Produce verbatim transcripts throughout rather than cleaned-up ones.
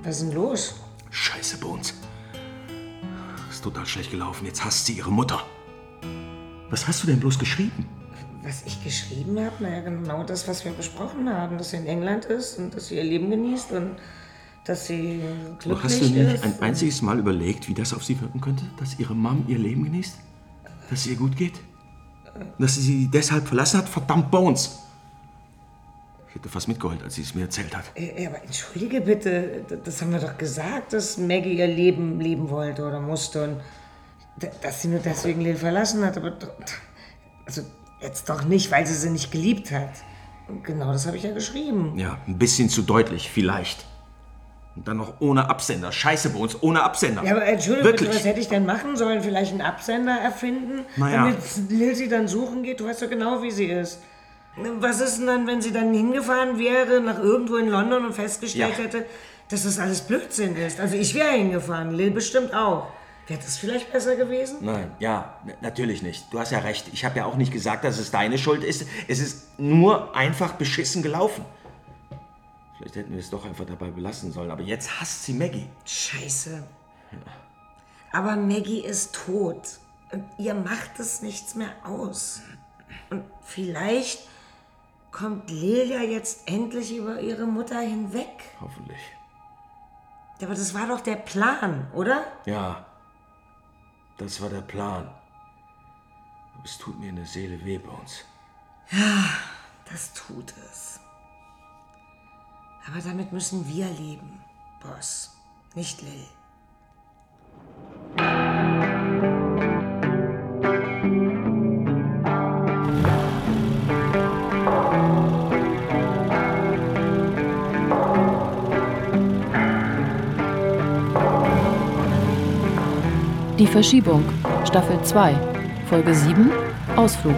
Was ist denn los? Scheiße, Bones. Ist total schlecht gelaufen. Jetzt hasst sie ihre Mutter. Was hast du denn bloß geschrieben? Was ich geschrieben habe? Naja, genau das, was wir besprochen haben. Dass sie in England ist und dass sie ihr Leben genießt und dass sie glücklich hast du nicht ist. ein einziges Mal überlegt, wie das auf sie wirken könnte? Dass ihre Mom ihr Leben genießt? Dass es ihr gut geht? Dass sie sie deshalb verlassen hat? Verdammt, Bones! Ich hätte fast mitgeheult, als sie es mir erzählt hat. Äh, aber entschuldige bitte, das haben wir doch gesagt, dass Maggie ihr Leben leben wollte oder musste und dass sie nur deswegen Lil verlassen hat. Aber doch, also jetzt doch nicht, weil sie sie nicht geliebt hat. Und genau das habe ich ja geschrieben. Ja, ein bisschen zu deutlich, vielleicht. Und dann noch ohne Absender. Scheiße, Bones, ohne Absender. Ja, aber entschuldige Wirklich? bitte, was hätte ich denn machen sollen? Vielleicht einen Absender erfinden, Naja. damit Lil sie dann suchen geht? Du weißt doch genau, wie sie ist. Was ist denn dann, wenn sie dann hingefahren wäre, nach irgendwo in London und festgestellt Ja. hätte, dass das alles Blödsinn ist? Also ich wäre hingefahren, Lil bestimmt auch. Wäre das vielleicht besser gewesen? Nein, ja, n- natürlich nicht. Du hast ja recht. Ich habe ja auch nicht gesagt, dass es deine Schuld ist. Es ist nur einfach beschissen gelaufen. Vielleicht hätten wir es doch einfach dabei belassen sollen. Aber jetzt hasst sie Maggie. Scheiße. Aber Maggie ist tot. Und ihr macht es nichts mehr aus. Und vielleicht kommt Lil ja jetzt endlich über ihre Mutter hinweg. Hoffentlich. Ja, aber das war doch der Plan, oder? Ja, das war der Plan. Aber es tut mir in der Seele weh, Bones. Das tut es. Aber damit müssen wir leben, Boss, nicht Lil. Die Verschiebung, Staffel zwei, Folge sieben, Ausflug.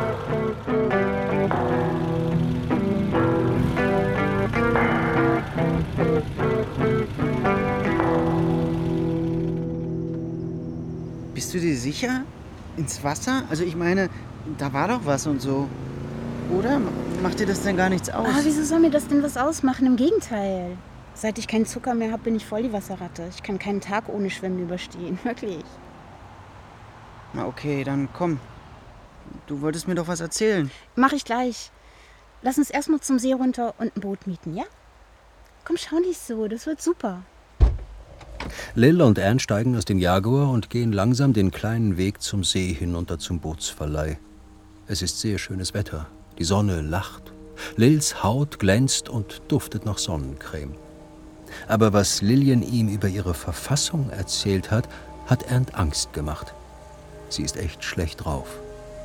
Bist du dir sicher? Ins Wasser? Also ich meine, da war doch was und so. Oder? Macht dir das denn gar nichts aus? Ah, wieso soll mir das denn was ausmachen? Im Gegenteil. Seit ich keinen Zucker mehr habe, bin ich voll die Wasserratte. Ich kann keinen Tag ohne Schwimmen überstehen. Wirklich. Na okay, dann komm. Du wolltest mir doch was erzählen. Mach ich gleich. Lass uns erstmal zum See runter und ein Boot mieten, ja? Komm, schau nicht so. Das wird super. Lil und Anne steigen aus dem Jaguar und gehen langsam den kleinen Weg zum See hinunter zum Bootsverleih. Es ist sehr schönes Wetter. Die Sonne lacht. Lils Haut glänzt und duftet nach Sonnencreme. Aber was Lillian ihm über ihre Verfassung erzählt hat, hat Ernst Angst gemacht. Sie ist echt schlecht drauf.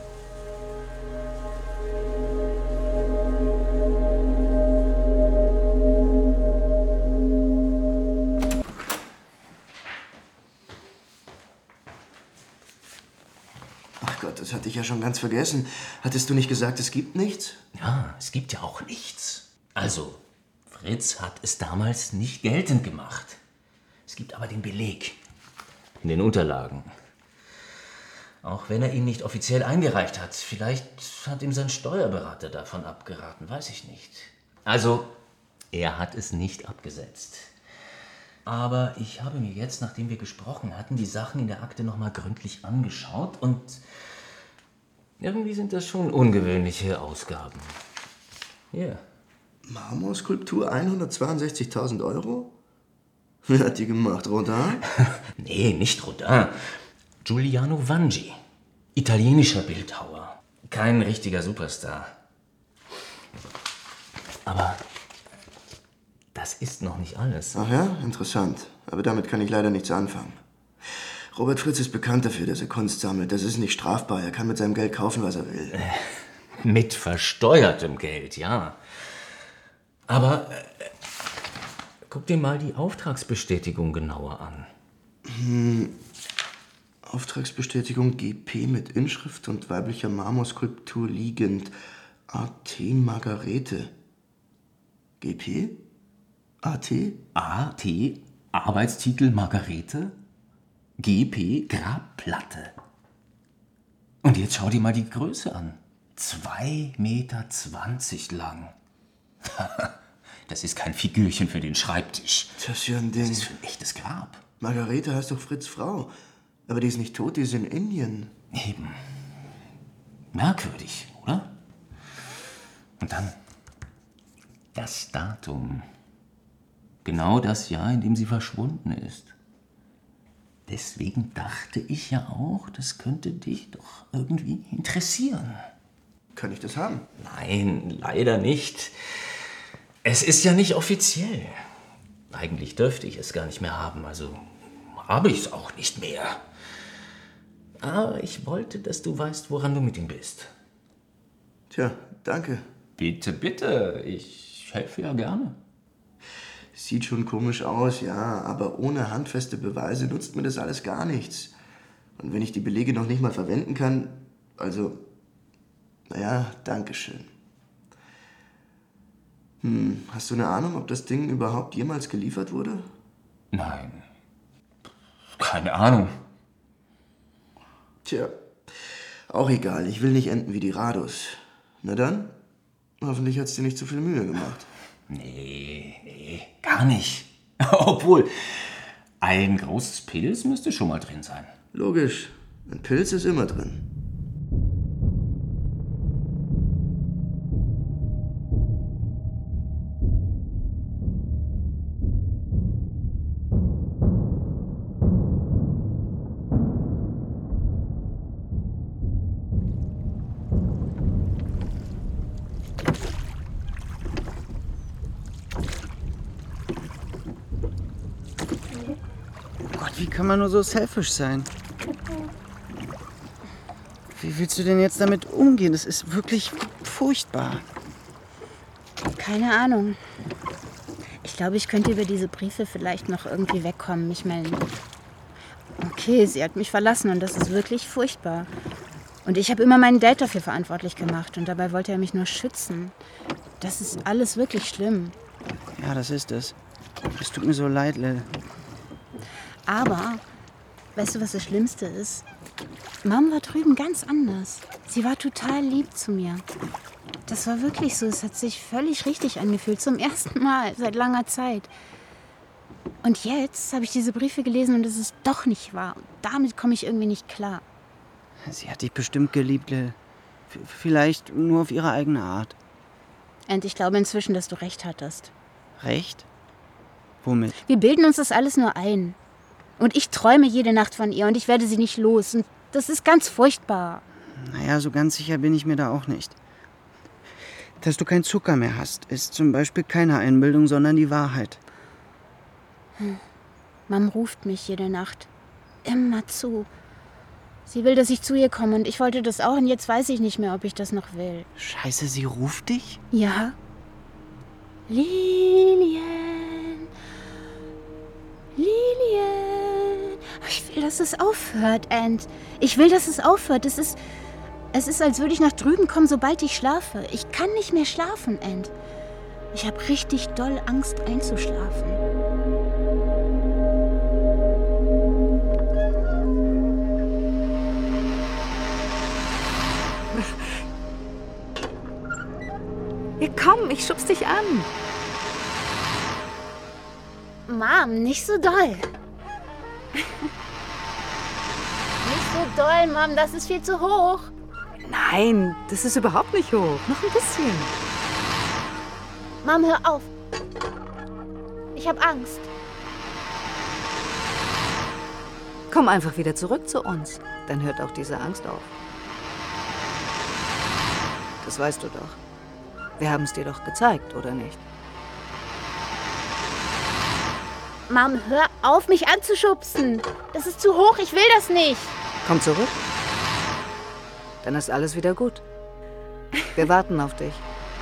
Ach Gott, das hatte ich ja schon ganz vergessen. Hattest du nicht gesagt, es gibt nichts? Ja, es gibt ja auch nichts. Also, Fritz hat es damals nicht geltend gemacht. Es gibt aber den Beleg. In den Unterlagen. Auch wenn er ihn nicht offiziell eingereicht hat. Vielleicht hat ihm sein Steuerberater davon abgeraten, weiß ich nicht. Also, er hat es nicht abgesetzt. Aber ich habe mir jetzt, nachdem wir gesprochen hatten, die Sachen in der Akte nochmal gründlich angeschaut und irgendwie sind das schon ungewöhnliche Ausgaben. Hier. Marmorskulptur hundertzweiundsechzigtausend Euro? Wer hat die gemacht, Rodin? Nee, nicht Rodin. Giuliano Vangi. Italienischer Bildhauer. Kein richtiger Superstar. Aber das ist noch nicht alles. Ach ja, interessant. Aber damit kann ich leider nichts anfangen. Robert Fritz ist bekannt dafür, dass er Kunst sammelt. Das ist nicht strafbar. Er kann mit seinem Geld kaufen, was er will. Äh, mit versteuertem Geld, ja. Aber äh, guck dir mal die Auftragsbestätigung genauer an. Hm. Auftragsbestätigung G P mit Inschrift und weiblicher Marmorskulptur liegend. A T Margarete. G P? A T? A T, Arbeitstitel Margarete. G P, Grabplatte. Und jetzt schau dir mal die Größe an. zwei Meter zwanzig lang. Das ist kein Figürchen für den Schreibtisch. Das ist ja ein Ding. Das ist für ein echtes Grab. Margarete heißt doch Fritz' Frau. Aber die ist nicht tot, die ist in Indien. Eben. Merkwürdig, oder? Und dann das Datum. Genau das Jahr, in dem sie verschwunden ist. Deswegen dachte ich ja auch, das könnte dich doch irgendwie interessieren. Kann ich das haben? Nein, leider nicht. Es ist ja nicht offiziell. Eigentlich dürfte ich es gar nicht mehr haben, also habe ich es auch nicht mehr. Aber ich wollte, dass du weißt, woran du mit ihm bist. Tja, danke. Bitte, bitte, ich helfe ja gerne. Sieht schon komisch aus, ja, aber ohne handfeste Beweise nutzt mir das alles gar nichts. Und wenn ich die Belege noch nicht mal verwenden kann, also, naja, Dankeschön. Hm, hast du eine Ahnung, ob das Ding überhaupt jemals geliefert wurde? Nein, keine Ahnung. Tja, auch egal, ich will nicht enden wie die Rados. Na dann, hoffentlich hat's dir nicht zu viel Mühe gemacht. Nee, nee, gar nicht. Obwohl, ein großes Pilz müsste schon mal drin sein. Logisch, ein Pilz ist immer drin. Wie kann man nur so selfish sein? Wie willst du denn jetzt damit umgehen? Das ist wirklich furchtbar. Keine Ahnung. Ich glaube, ich könnte über diese Briefe vielleicht noch irgendwie wegkommen. Ich meine, okay, sie hat mich verlassen und das ist wirklich furchtbar. Und ich habe immer meinen Dad dafür verantwortlich gemacht und dabei wollte er mich nur schützen. Das ist alles wirklich schlimm. Ja, das ist es. Es tut mir so leid, Lil. Aber, weißt du, was das Schlimmste ist? Mom war drüben ganz anders. Sie war total lieb zu mir. Das war wirklich so. Es hat sich völlig richtig angefühlt. Zum ersten Mal seit langer Zeit. Und jetzt habe ich diese Briefe gelesen und es ist doch nicht wahr. Und damit komme ich irgendwie nicht klar. Sie hat dich bestimmt geliebt, Lil. V- vielleicht nur auf ihre eigene Art. Und ich glaube inzwischen, dass du recht hattest. Recht? Womit? Wir bilden uns das alles nur ein. Und ich träume jede Nacht von ihr und ich werde sie nicht los. Und das ist ganz furchtbar. Naja, so ganz sicher bin ich mir da auch nicht. Dass du keinen Zucker mehr hast, ist zum Beispiel keine Einbildung, sondern die Wahrheit. Hm. Mom ruft mich jede Nacht. Immer zu. Sie will, dass ich zu ihr komme und ich wollte das auch und jetzt weiß ich nicht mehr, ob ich das noch will. Scheiße, sie ruft dich? Ja. Lilian. Lilian. Ich will, dass es aufhört, Ant. Ich will, dass es aufhört. Es ist, es ist, als würde ich nach drüben kommen, sobald ich schlafe. Ich kann nicht mehr schlafen, Ant. Ich habe richtig doll Angst, einzuschlafen. Ja, komm, ich schubs dich an. Mom, nicht so doll. Nicht so doll, Mom, das ist viel zu hoch. Nein, das ist überhaupt nicht hoch. Noch ein bisschen. Mom, hör auf. Ich habe Angst. Komm einfach wieder zurück zu uns. Dann hört auch diese Angst auf. Das weißt du doch. Wir haben es dir doch gezeigt, oder nicht? Mom, hör auf, mich anzuschubsen. Das ist zu hoch, ich will das nicht. Komm zurück. Dann ist alles wieder gut. Wir warten auf dich.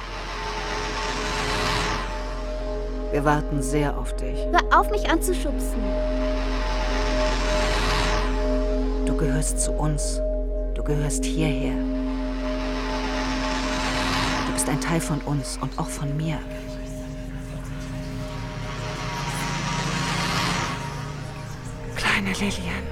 Wir warten sehr auf dich. Hör auf, mich anzuschubsen. Du gehörst zu uns. Du gehörst hierher. Du bist ein Teil von uns und auch von mir. Kleine Lilian.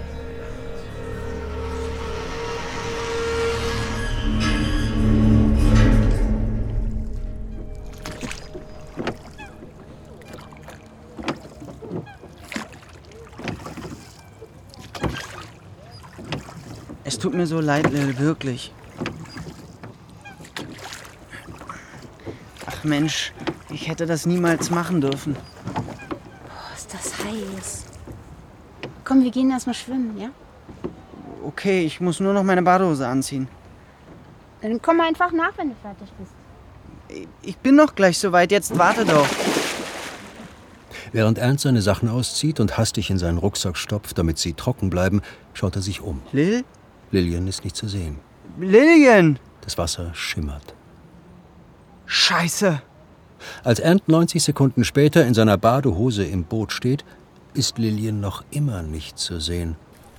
Es tut mir so leid, Lil, wirklich. Ach Mensch, ich hätte das niemals machen dürfen. Boah, ist das heiß. Komm, wir gehen erst mal schwimmen, ja? Okay, ich muss nur noch meine Badehose anziehen. Dann komm einfach nach, wenn du fertig bist. Ich bin noch gleich soweit, jetzt warte doch. Während Ernst seine Sachen auszieht und hastig in seinen Rucksack stopft, damit sie trocken bleiben, schaut er sich um. Lil? Lillian ist nicht zu sehen. Lillian! Das Wasser schimmert. Scheiße! Als Ernst neunzig Sekunden später in seiner Badehose im Boot steht, ist Lillian noch immer nicht zu sehen.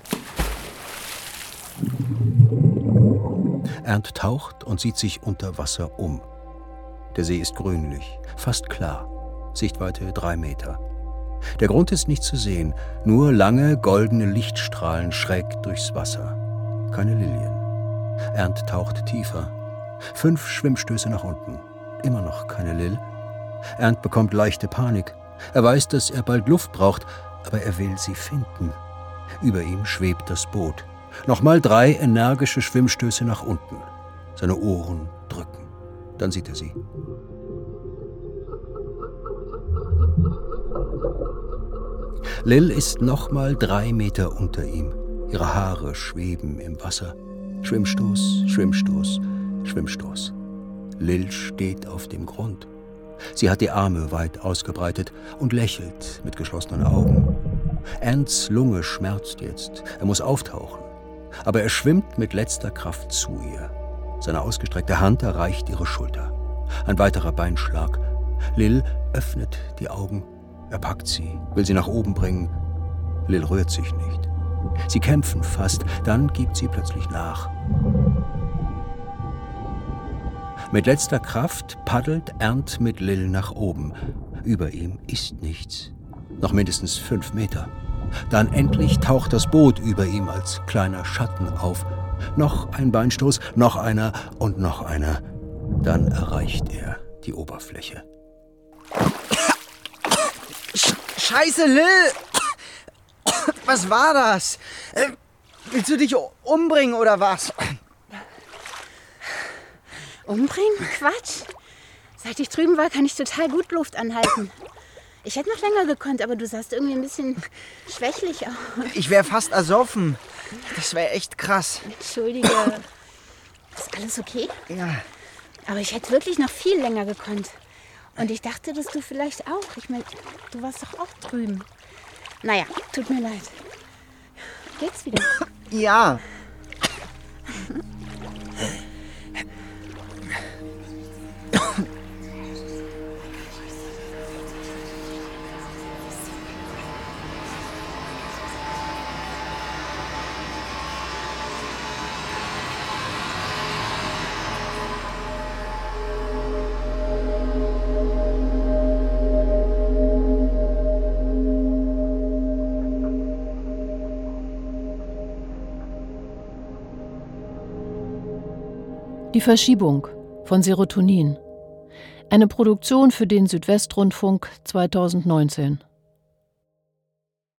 Ernst taucht und sieht sich unter Wasser um. Der See ist grünlich, fast klar. Sichtweite drei Meter. Der Grund ist nicht zu sehen, nur lange goldene Lichtstrahlen schräg durchs Wasser. Keine Lillian. Ernst taucht tiefer. Fünf Schwimmstöße nach unten. Immer noch keine Lil. Ernst bekommt leichte Panik. Er weiß, dass er bald Luft braucht, aber er will sie finden. Über ihm schwebt das Boot. Nochmal drei energische Schwimmstöße nach unten. Seine Ohren drücken. Dann sieht er sie. Lil ist nochmal drei Meter unter ihm. Ihre Haare schweben im Wasser. Schwimmstoß, Schwimmstoß, Schwimmstoß. Lil steht auf dem Grund. Sie hat die Arme weit ausgebreitet und lächelt mit geschlossenen Augen. Ernsts Lunge schmerzt jetzt. Er muss auftauchen. Aber er schwimmt mit letzter Kraft zu ihr. Seine ausgestreckte Hand erreicht ihre Schulter. Ein weiterer Beinschlag. Lil öffnet die Augen. Er packt sie, will sie nach oben bringen. Lil rührt sich nicht. Sie kämpfen fast, dann gibt sie plötzlich nach. Mit letzter Kraft paddelt Ernst mit Lil nach oben. Über ihm ist nichts. Noch mindestens fünf Meter. Dann endlich taucht das Boot über ihm als kleiner Schatten auf. Noch ein Beinstoß, noch einer und noch einer. Dann erreicht er die Oberfläche. Scheiße, Lil! Was war das? Äh, willst du dich umbringen oder was? Umbringen? Quatsch. Seit ich drüben war, kann ich total gut Luft anhalten. Ich hätte noch länger gekonnt, aber du sahst irgendwie ein bisschen schwächlich aus. Ich wäre fast ersoffen. Das wäre echt krass. Entschuldige. Ist alles okay? Ja. Aber ich hätte wirklich noch viel länger gekonnt. Und ich dachte, dass du vielleicht auch. Ich meine, du warst doch auch drüben. Naja, tut mir leid. Geht's wieder? Ja. Die Verschiebung von Serotonin. Eine Produktion für den Südwestrundfunk zweitausendneunzehn.